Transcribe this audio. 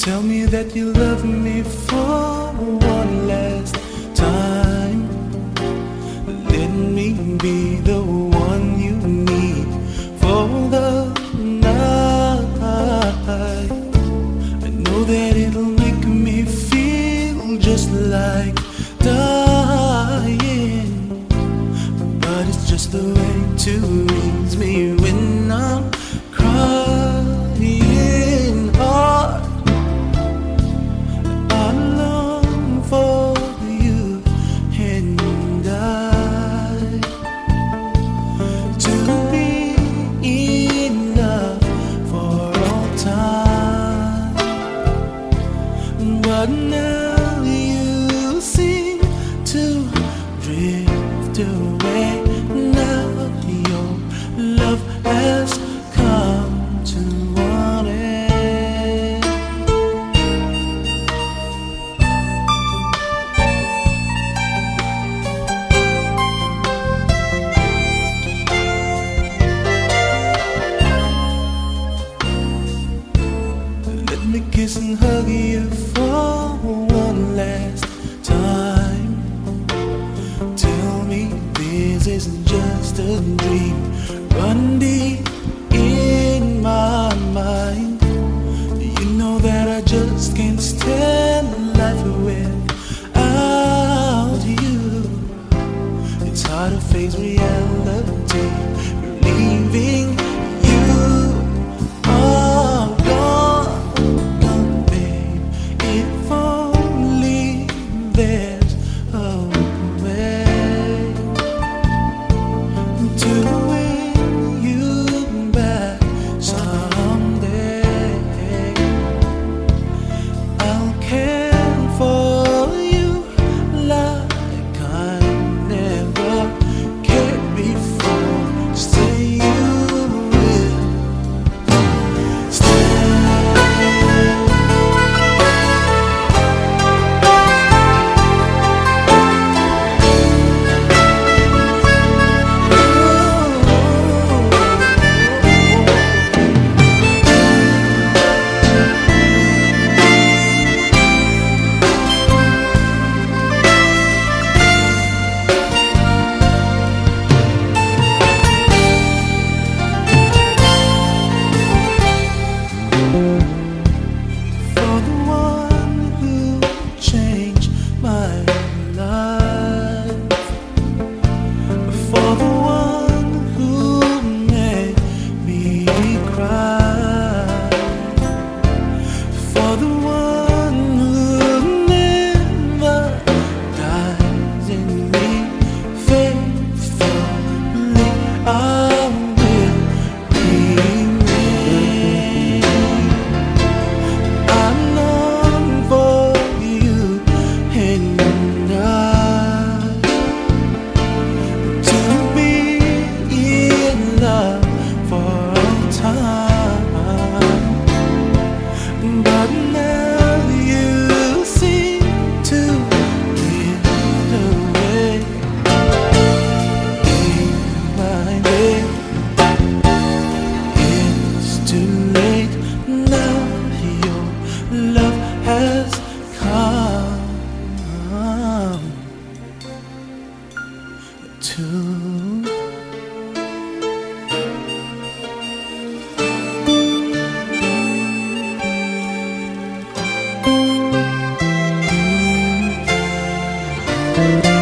Tell me that you love me for one last time. Let me be the one you need for the night. I know that it'll make me feel just like dying, but it's just the way to ease me when I'm crying hard. I long for you and I to be enough for all time, but now you seem to drift away. Now your love has come to an end. Let me kiss and hug you for one last time. Tell me this isn't just a dream running deep in my mind. You know that I just can't stand life without you. It's hard to face reality, leaving you all gone, babe. If only there's a way to win you back someday. I'll care for you like I never cared before. Say you will stay. For the one who changed my life, for the one who made me cry, for the one who never dies in me, faithfully I will remain. I long for you and I to be in love for all time, but now you seem to drift away. My babe, it's too late now. Your love has come to